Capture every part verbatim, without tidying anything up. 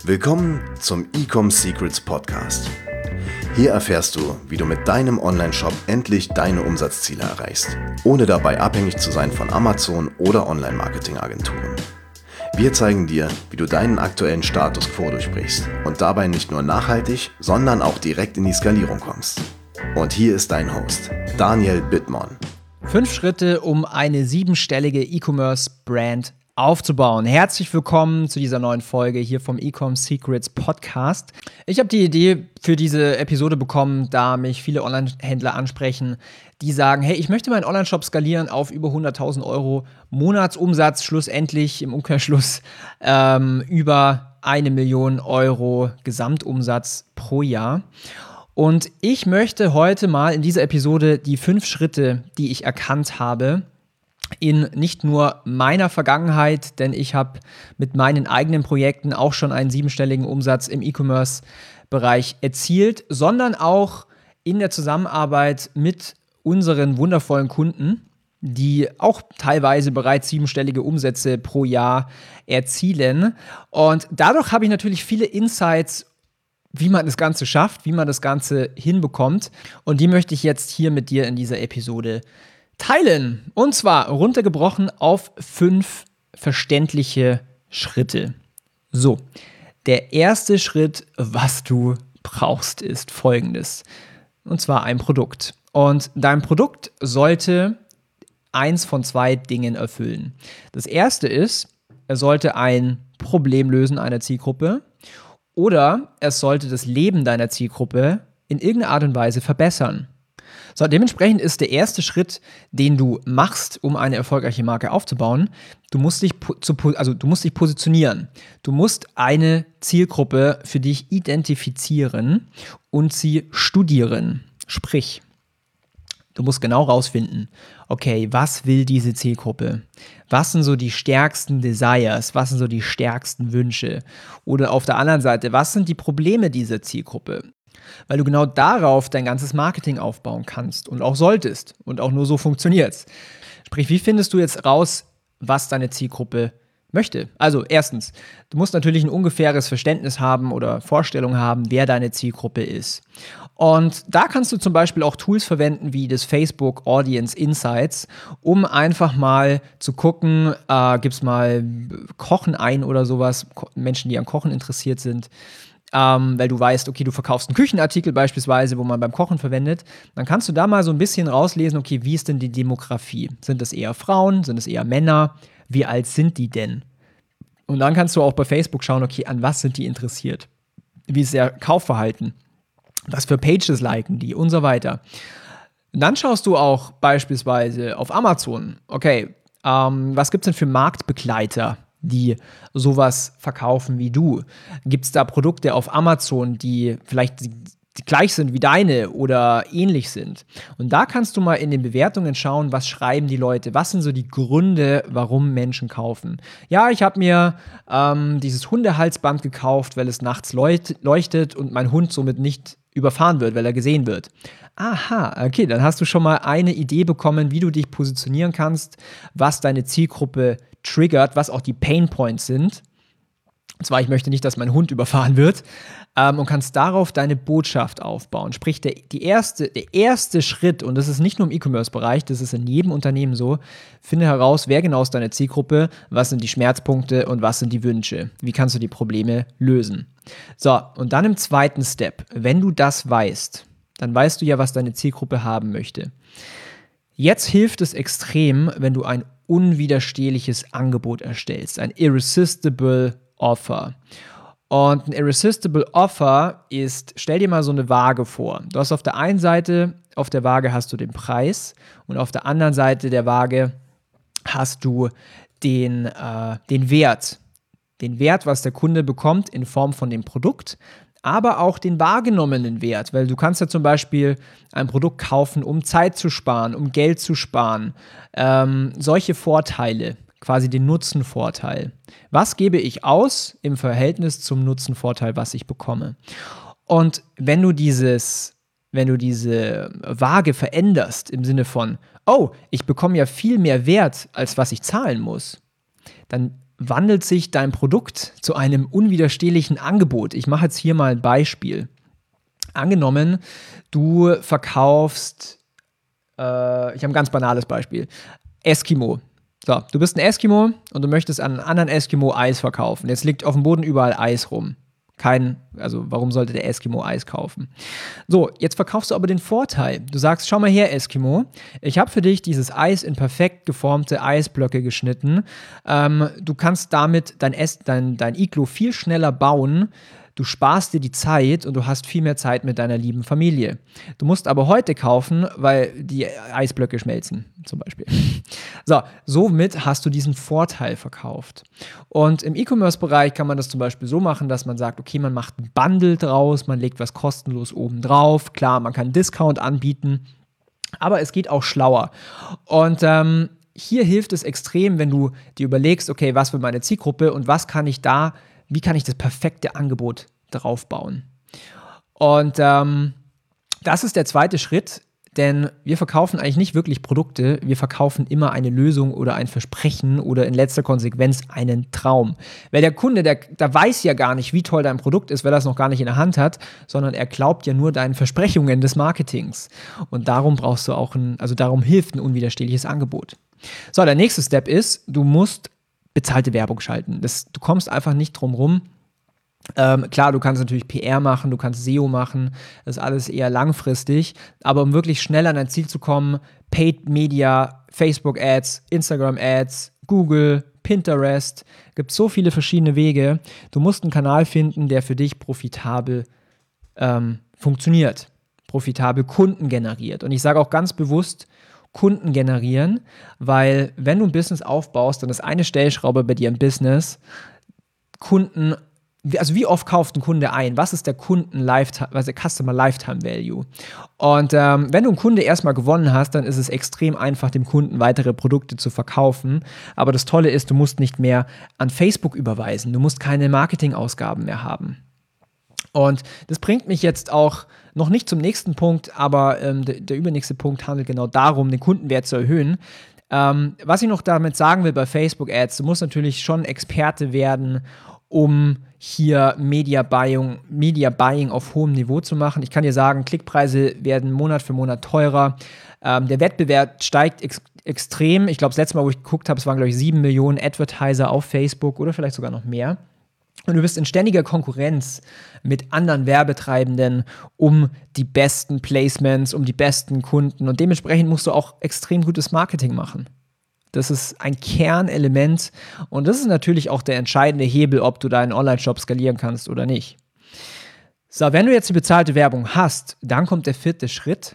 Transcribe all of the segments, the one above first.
Willkommen zum Ecom Secrets Podcast. Hier erfährst du, wie du mit deinem Online-Shop endlich deine Umsatzziele erreichst, ohne dabei abhängig zu sein von Amazon oder Online-Marketing-Agenturen. Wir zeigen dir, wie du deinen aktuellen Status quo durchbrichst und dabei nicht nur nachhaltig, sondern auch direkt in die Skalierung kommst. Und hier ist dein Host, Daniel Bittmann. Fünf Schritte, um eine siebenstellige E-Commerce-Brand aufzubauen. Herzlich willkommen zu dieser neuen Folge hier vom Ecom Secrets Podcast. Ich habe die Idee für diese Episode bekommen, da mich viele Online-Händler ansprechen, die sagen, hey, ich möchte meinen Online-Shop skalieren auf über hunderttausend Euro Monatsumsatz, schlussendlich im Umkehrschluss ähm, über eine Million Euro Gesamtumsatz pro Jahr. Und ich möchte heute mal in dieser Episode die fünf Schritte, die ich erkannt habe, in nicht nur meiner Vergangenheit, denn ich habe mit meinen eigenen Projekten auch schon einen siebenstelligen Umsatz im E-Commerce-Bereich erzielt, sondern auch in der Zusammenarbeit mit unseren wundervollen Kunden, die auch teilweise bereits siebenstellige Umsätze pro Jahr erzielen. Und dadurch habe ich natürlich viele Insights, wie man das Ganze schafft, wie man das Ganze hinbekommt. Und die möchte ich jetzt hier mit dir in dieser Episode teilen. Und zwar runtergebrochen auf fünf verständliche Schritte. So, der erste Schritt, was du brauchst, ist folgendes. Und zwar ein Produkt. Und dein Produkt sollte eins von zwei Dingen erfüllen. Das erste ist, er sollte ein Problem lösen einer Zielgruppe oder es sollte das Leben deiner Zielgruppe in irgendeiner Art und Weise verbessern. So, dementsprechend ist der erste Schritt, den du machst, um eine erfolgreiche Marke aufzubauen, du musst dich, also du musst dich positionieren. Du musst eine Zielgruppe für dich identifizieren und sie studieren. Sprich, du musst genau rausfinden, okay, was will diese Zielgruppe? Was sind so die stärksten Desires? Was sind so die stärksten Wünsche? Oder auf der anderen Seite, was sind die Probleme dieser Zielgruppe? Weil du genau darauf dein ganzes Marketing aufbauen kannst und auch solltest und auch nur so funktioniert's. Sprich, wie findest du jetzt raus, was deine Zielgruppe möchte? Also erstens, du musst natürlich ein ungefähres Verständnis haben oder Vorstellung haben, wer deine Zielgruppe ist. Und da kannst du zum Beispiel auch Tools verwenden wie das Facebook Audience Insights, um einfach mal zu gucken, äh, gibt's mal Kochen ein oder sowas, Menschen, die an Kochen interessiert sind. Ähm, weil du weißt, okay, du verkaufst einen Küchenartikel beispielsweise, wo man beim Kochen verwendet, dann kannst du da mal so ein bisschen rauslesen, okay, wie ist denn die Demografie? Sind das eher Frauen? Sind es eher Männer? Wie alt sind die denn? Und dann kannst du auch bei Facebook schauen, okay, an was sind die interessiert? Wie ist ihr Kaufverhalten? Was für Pages liken die? Und so weiter. Und dann schaust du auch beispielsweise auf Amazon, okay, ähm, was gibt es denn für Marktbegleiter, die sowas verkaufen wie du? Gibt es da Produkte auf Amazon, die vielleicht die, die gleich sind wie deine oder ähnlich sind? Und da kannst du mal in den Bewertungen schauen, was schreiben die Leute? Was sind so die Gründe, warum Menschen kaufen? Ja, ich habe mir ähm, dieses Hundehalsband gekauft, weil es nachts leucht- leuchtet und mein Hund somit nicht überfahren wird, weil er gesehen wird. Aha, okay, dann hast du schon mal eine Idee bekommen, wie du dich positionieren kannst, was deine Zielgruppe triggert, was auch die Pain Points sind. Und zwar, ich möchte nicht, dass mein Hund überfahren wird, ähm, und kannst darauf deine Botschaft aufbauen. Sprich, der, die erste, der erste Schritt, und das ist nicht nur im E-Commerce-Bereich, das ist in jedem Unternehmen so, finde heraus, wer genau ist deine Zielgruppe, was sind die Schmerzpunkte und was sind die Wünsche. Wie kannst du die Probleme lösen? So, und dann im zweiten Step, wenn du das weißt, dann weißt du ja, was deine Zielgruppe haben möchte. Jetzt hilft es extrem, wenn du ein unwiderstehliches Angebot erstellst, ein Irresistible Offer. Und ein Irresistible Offer ist, stell dir mal so eine Waage vor. Du hast auf der einen Seite, auf der Waage hast du den Preis und auf der anderen Seite der Waage hast du den, äh, den Wert. Den Wert, was der Kunde bekommt in Form von dem Produkt, aber auch den wahrgenommenen Wert, weil du kannst ja zum Beispiel ein Produkt kaufen, um Zeit zu sparen, um Geld zu sparen, ähm, solche Vorteile, quasi den Nutzenvorteil. Was gebe ich aus im Verhältnis zum Nutzenvorteil, was ich bekomme? Und wenn du dieses, wenn du diese Waage veränderst im Sinne von, oh, ich bekomme ja viel mehr Wert, als was ich zahlen muss, dann wandelt sich dein Produkt zu einem unwiderstehlichen Angebot. Ich mache jetzt hier mal ein Beispiel. Angenommen, du verkaufst, äh, ich habe ein ganz banales Beispiel, Eskimo. So, du bist ein Eskimo und du möchtest an einen anderen Eskimo Eis verkaufen. Jetzt liegt auf dem Boden überall Eis rum. Kein, also warum sollte der Eskimo Eis kaufen? So, jetzt verkaufst du aber den Vorteil. Du sagst, schau mal her, Eskimo, ich habe für dich dieses Eis in perfekt geformte Eisblöcke geschnitten. Ähm, du kannst damit dein, Es- dein, dein Iglo viel schneller bauen. Du sparst dir die Zeit und du hast viel mehr Zeit mit deiner lieben Familie. Du musst aber heute kaufen, weil die Eisblöcke schmelzen, zum Beispiel. So, somit hast du diesen Vorteil verkauft. Und im E-Commerce-Bereich kann man das zum Beispiel so machen, dass man sagt, okay, man macht ein Bundle draus, man legt was kostenlos oben drauf. Klar, man kann einen Discount anbieten, aber es geht auch schlauer. Und ähm, hier hilft es extrem, wenn du dir überlegst, okay, was will meine Zielgruppe und was kann ich da Wie kann ich das perfekte Angebot drauf bauen? Und ähm, das ist der zweite Schritt, denn wir verkaufen eigentlich nicht wirklich Produkte, wir verkaufen immer eine Lösung oder ein Versprechen oder in letzter Konsequenz einen Traum. Weil der Kunde, der, der weiß ja gar nicht, wie toll dein Produkt ist, weil er es noch gar nicht in der Hand hat, sondern er glaubt ja nur deinen Versprechungen des Marketings. Und darum brauchst du auch ein, also darum hilft ein unwiderstehliches Angebot. So, der nächste Step ist, du musst bezahlte Werbung schalten. Das, du kommst einfach nicht drum rum. Ähm, klar, du kannst natürlich P R machen, du kannst S E O machen, das ist alles eher langfristig, aber um wirklich schnell an dein Ziel zu kommen, Paid Media, Facebook Ads, Instagram Ads, Google, Pinterest, gibt so viele verschiedene Wege. Du musst einen Kanal finden, der für dich profitabel ähm, funktioniert, profitabel Kunden generiert. Und ich sage auch ganz bewusst, Kunden generieren, weil wenn du ein Business aufbaust, dann ist eine Stellschraube bei dir im Business Kunden, also wie oft kauft ein Kunde ein? Was ist der Kunden Lifetime, was ist der Customer Lifetime Value? Und ähm, wenn du einen Kunde erstmal gewonnen hast, dann ist es extrem einfach, dem Kunden weitere Produkte zu verkaufen. Aber das Tolle ist, du musst nicht mehr an Facebook überweisen, du musst keine Marketingausgaben mehr haben. Und das bringt mich jetzt auch noch nicht zum nächsten Punkt, aber ähm, der, der übernächste Punkt handelt genau darum, den Kundenwert zu erhöhen. Ähm, was ich noch damit sagen will bei Facebook Ads, du musst natürlich schon Experte werden, um hier Media Buying, Media Buying auf hohem Niveau zu machen. Ich kann dir sagen, Klickpreise werden Monat für Monat teurer. Ähm, der Wettbewerb steigt ex- extrem. Ich glaube, das letzte Mal, wo ich geguckt habe, es waren, glaube ich, sieben Millionen Advertiser auf Facebook oder vielleicht sogar noch mehr. Und du bist in ständiger Konkurrenz mit anderen Werbetreibenden um die besten Placements, um die besten Kunden. Und dementsprechend musst du auch extrem gutes Marketing machen. Das ist ein Kernelement. Und das ist natürlich auch der entscheidende Hebel, ob du deinen Online-Shop skalieren kannst oder nicht. So, wenn du jetzt die bezahlte Werbung hast, dann kommt der vierte Schritt.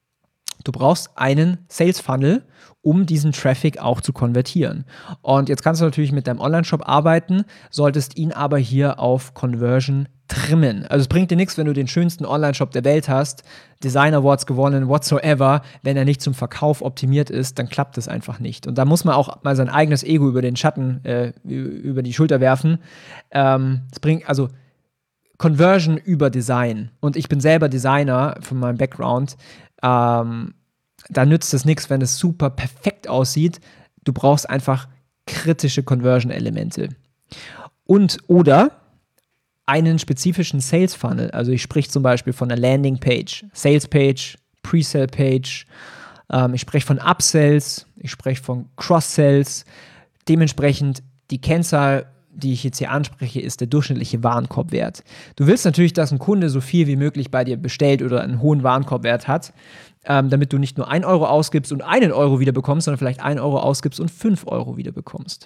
Du brauchst einen Sales-Funnel, um diesen Traffic auch zu konvertieren. Und jetzt kannst du natürlich mit deinem Online-Shop arbeiten, solltest ihn aber hier auf Conversion trimmen. Also es bringt dir nichts, wenn du den schönsten Online-Shop der Welt hast, Design Awards gewonnen, whatsoever, wenn er nicht zum Verkauf optimiert ist, dann klappt es einfach nicht. Und da muss man auch mal sein eigenes Ego über den Schatten, äh, über die Schulter werfen. Ähm, es bringt, also Conversion über Design. Und ich bin selber Designer von meinem Background. Ähm, da nützt es nichts, wenn es super perfekt aussieht. Du brauchst einfach kritische Conversion-Elemente. Und oder einen spezifischen Sales-Funnel. Also ich spreche zum Beispiel von einer Landing-Page, Sales-Page, Pre-Sale-Page. Ähm, ich spreche von Upsells, ich spreche von Cross-Sells. Dementsprechend die Kennzahl, die ich jetzt hier anspreche, ist der durchschnittliche Warenkorbwert. Du willst natürlich, dass ein Kunde so viel wie möglich bei dir bestellt oder einen hohen Warenkorbwert hat, ähm, damit du nicht nur ein Euro ausgibst und einen Euro wieder bekommst, sondern vielleicht ein Euro ausgibst und fünf Euro wieder bekommst.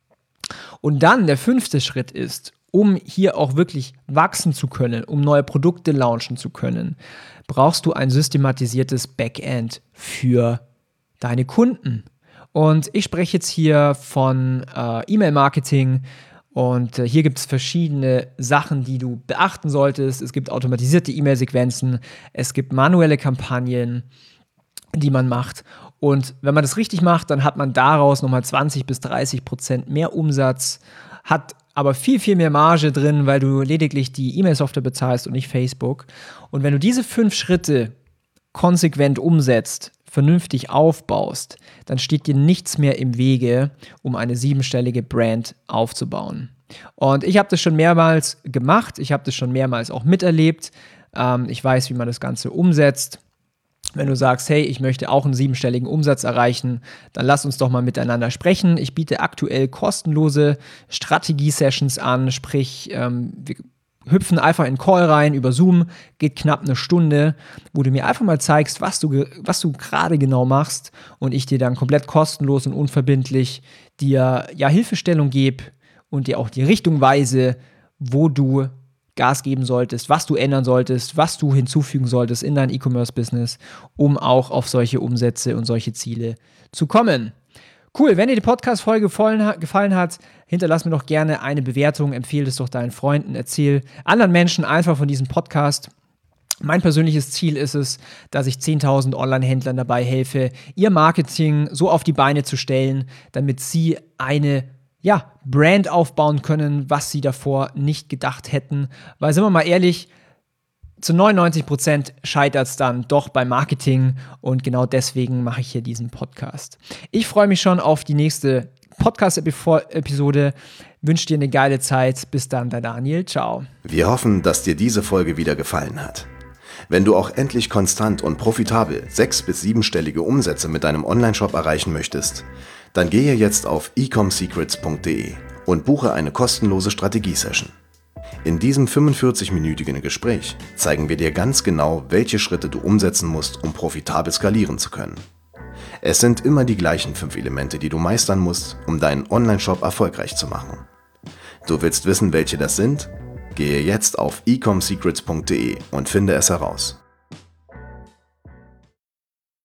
Und dann der fünfte Schritt ist, um hier auch wirklich wachsen zu können, um neue Produkte launchen zu können, brauchst du ein systematisiertes Backend für deine Kunden. Und ich spreche jetzt hier von äh, E-Mail-Marketing und äh, hier gibt es verschiedene Sachen, die du beachten solltest. Es gibt automatisierte E-Mail-Sequenzen, es gibt manuelle Kampagnen, die man macht. Und wenn man das richtig macht, dann hat man daraus nochmal zwanzig bis dreißig Prozent mehr Umsatz, hat aber viel, viel mehr Marge drin, weil du lediglich die E-Mail-Software bezahlst und nicht Facebook. Und wenn du diese fünf Schritte konsequent umsetzt, vernünftig aufbaust, dann steht dir nichts mehr im Wege, um eine siebenstellige Brand aufzubauen. Und ich habe das schon mehrmals gemacht, ich habe das schon mehrmals auch miterlebt. Ähm, ich weiß, wie man das Ganze umsetzt. Wenn du sagst, hey, ich möchte auch einen siebenstelligen Umsatz erreichen, dann lass uns doch mal miteinander sprechen. Ich biete aktuell kostenlose Strategie-Sessions an, sprich, ähm, wir hüpfen einfach in einen Call rein über Zoom, geht knapp eine Stunde, wo du mir einfach mal zeigst, was du, was du gerade genau machst und ich dir dann komplett kostenlos und unverbindlich dir ja Hilfestellung gebe und dir auch die Richtung weise, wo du Gas geben solltest, was du ändern solltest, was du hinzufügen solltest in dein E-Commerce-Business, um auch auf solche Umsätze und solche Ziele zu kommen. Cool, wenn dir die Podcast-Folge gefallen hat, hinterlass mir doch gerne eine Bewertung, empfehle es doch deinen Freunden, erzähl anderen Menschen einfach von diesem Podcast. Mein persönliches Ziel ist es, dass ich zehntausend Online-Händlern dabei helfe, ihr Marketing so auf die Beine zu stellen, damit sie eine ja, Brand aufbauen können, was sie davor nicht gedacht hätten. Weil, sind wir mal ehrlich, zu neunundneunzig Prozent scheitert es dann doch beim Marketing und genau deswegen mache ich hier diesen Podcast. Ich freue mich schon auf die nächste Podcast-Episode. Wünsche dir eine geile Zeit. Bis dann, dein Daniel. Ciao. Wir hoffen, dass dir diese Folge wieder gefallen hat. Wenn du auch endlich konstant und profitabel sechs- bis siebenstellige Umsätze mit deinem Onlineshop erreichen möchtest, dann gehe jetzt auf e com secrets punkt de und buche eine kostenlose Strategie-Session. In diesem fünfundvierzig-minütigen Gespräch zeigen wir dir ganz genau, welche Schritte du umsetzen musst, um profitabel skalieren zu können. Es sind immer die gleichen fünf Elemente, die du meistern musst, um deinen Onlineshop erfolgreich zu machen. Du willst wissen, welche das sind? Gehe jetzt auf e com secrets punkt de und finde es heraus.